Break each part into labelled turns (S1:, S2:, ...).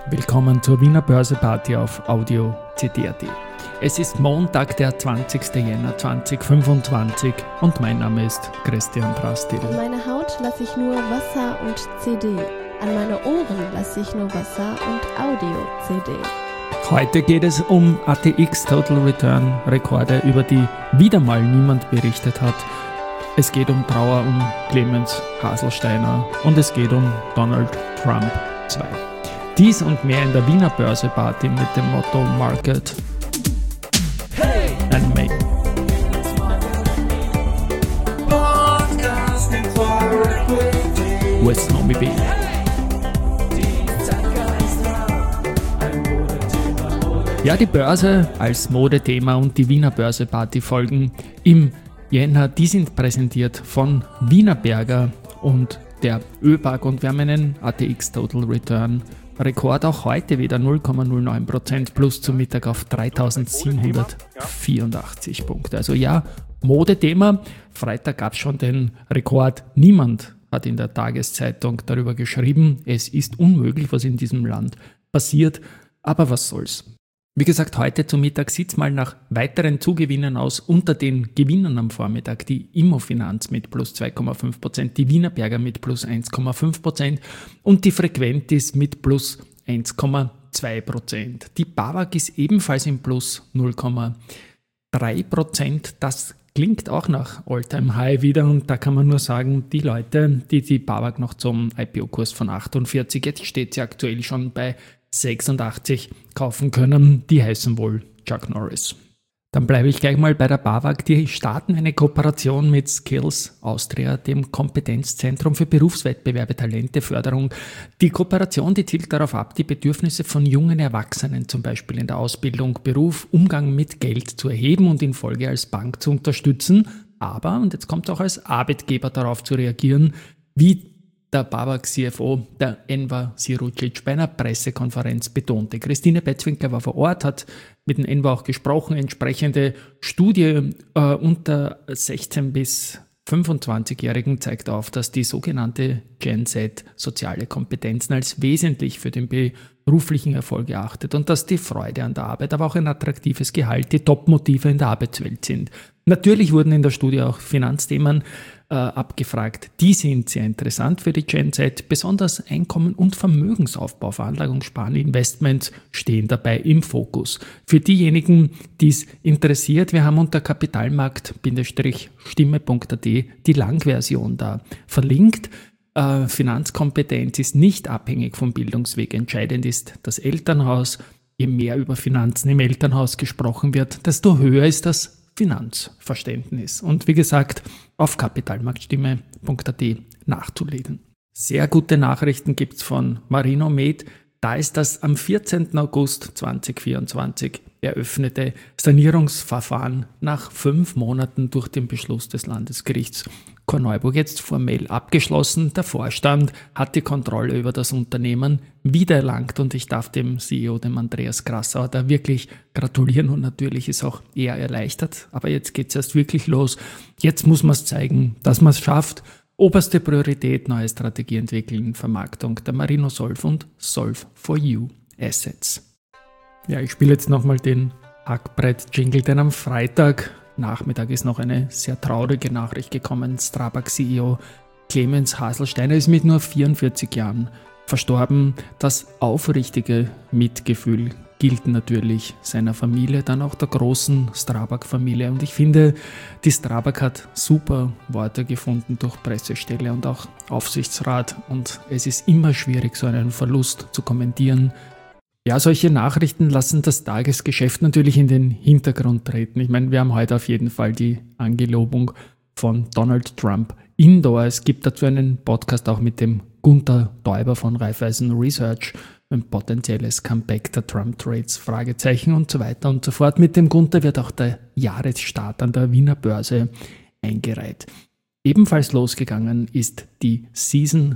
S1: Willkommen zur Wiener Börse-Party auf Audio CD.at. Es ist Montag, der 20. Jänner 2025 und mein Name ist Christian Drastil.
S2: An meine Haut lasse ich nur Wasser und CD. An meine Ohren lasse ich nur Wasser und Audio-CD.
S1: Heute geht es um ATX Total Return Rekorde, über die wieder mal niemand berichtet hat. Es geht um Trauer um Clemens Haselsteiner und es geht um Donald Trump 2. Dies und mehr in der Wiener Börse-Party mit dem Motto Market and Make. With Nomi B. Ja, die Börse als Modethema und die Wiener Börse-Party folgen im Jänner. Die sind präsentiert von Wienerberger und der ÖBAG und wir haben einen ATX Total Return Rekord auch heute wieder 0,09% plus zum Mittag auf 3.784 Punkte. Also ja, Modethema. Freitag gab es schon den Rekord. Niemand hat in der Tageszeitung darüber geschrieben. Es ist unmöglich, was in diesem Land passiert. Aber was soll's. Wie gesagt, heute zum Mittag sieht es mal nach weiteren Zugewinnen aus unter den Gewinnern am Vormittag. Die Immofinanz mit plus 2,5%, die Wienerberger mit plus 1,5% und die Frequentis mit plus 1,2%. Die BAWAG ist ebenfalls im plus 0,3%. Das klingt auch nach All-Time-High wieder und da kann man nur sagen, die Leute, die BAWAG noch zum IPO-Kurs von 48, jetzt steht sie aktuell schon bei 86 kaufen können, die heißen wohl Chuck Norris. Dann bleibe ich gleich mal bei der BAWAG. Die starten eine Kooperation mit Skills Austria, dem Kompetenzzentrum für Berufswettbewerbe, Talenteförderung. Die Kooperation, die zielt darauf ab, die Bedürfnisse von jungen Erwachsenen, zum Beispiel in der Ausbildung, Beruf, Umgang mit Geld zu erheben und in Folge als Bank zu unterstützen. Aber, und jetzt kommt auch als Arbeitgeber darauf zu reagieren, wie der BAWAG-CFO, der Enver Sirucic, bei einer Pressekonferenz betonte. Christine Betzwinkler war vor Ort, hat mit dem Enver auch gesprochen. Entsprechende Studie unter 16- bis 25-Jährigen zeigt auf, dass die sogenannte Gen Z soziale Kompetenzen als wesentlich für den beruflichen Erfolg erachtet und dass die Freude an der Arbeit, aber auch ein attraktives Gehalt die Top-Motive in der Arbeitswelt sind. Natürlich wurden in der Studie auch Finanzthemen abgefragt. Die sind sehr interessant für die Gen Z. Besonders Einkommen- und Vermögensaufbau, Veranlagung, Sparen, Investments stehen dabei im Fokus. Für diejenigen, die es interessiert, wir haben unter kapitalmarkt-stimme.at die Langversion da verlinkt. Finanzkompetenz ist nicht abhängig vom Bildungsweg. Entscheidend ist das Elternhaus. Je mehr über Finanzen im Elternhaus gesprochen wird, desto höher ist das Finanzverständnis. Und wie gesagt, auf kapitalmarktstimme.at nachzulesen. Sehr gute Nachrichten gibt es von Marinomed. Da ist das am 14. August 2024 eröffnete Sanierungsverfahren nach 5 Monaten durch den Beschluss des Landesgerichts Korneuburg jetzt formell abgeschlossen. Der Vorstand hat die Kontrolle über das Unternehmen wiedererlangt und ich darf dem CEO, dem Andreas Grassauer, da wirklich gratulieren und natürlich ist auch er erleichtert. Aber jetzt geht es erst wirklich los. Jetzt muss man es zeigen, dass man es schafft. Oberste Priorität, neue Strategie entwickeln, Vermarktung der Marino Solv und Solve for You Assets. Ja, ich spiele jetzt nochmal den Hackbrett-Jingle, denn am Freitagnachmittag ist noch eine sehr traurige Nachricht gekommen. Strabag-CEO Clemens Haselsteiner ist mit nur 44 Jahren verstorben. Das aufrichtige Mitgefühl gilt natürlich seiner Familie, dann auch der großen Strabag-Familie. Und ich finde, die Strabag hat super Worte gefunden durch Pressestelle und auch Aufsichtsrat. Und es ist immer schwierig, so einen Verlust zu kommentieren. Ja, solche Nachrichten lassen das Tagesgeschäft natürlich in den Hintergrund treten. Ich meine, wir haben heute auf jeden Fall die Angelobung von Donald Trump Indoor. Es gibt dazu einen Podcast auch mit dem Gunther Däuber von Raiffeisen Research, ein potenzielles Comeback der Trump-Trades, Fragezeichen und so weiter und so fort. Mit dem Gunther wird auch der Jahresstart an der Wiener Börse eingereiht. Ebenfalls losgegangen ist die Season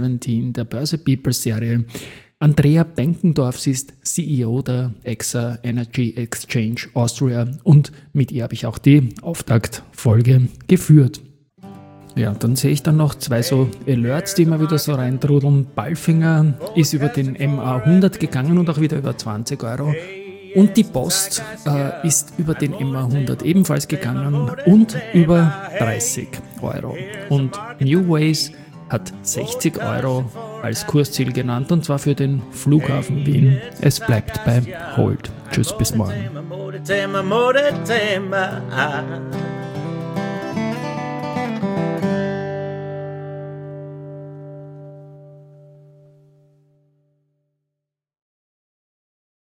S1: 17 der Börse People Serie. Andrea Benkendorf, sie ist CEO der EXA Energy Exchange Austria und mit ihr habe ich auch die Auftaktfolge geführt. Ja, dann sehe ich dann noch 2 so Alerts, die immer wieder so reintrudeln. Balfinger ist über den MA100 gegangen und auch wieder über 20 Euro. Und die Post ist über den MA100 ebenfalls gegangen und über 30 Euro. Und New Ways hat 60 Euro als Kursziel genannt, und zwar für den Flughafen Wien. Es bleibt bei Hold. Tschüss, bis morgen.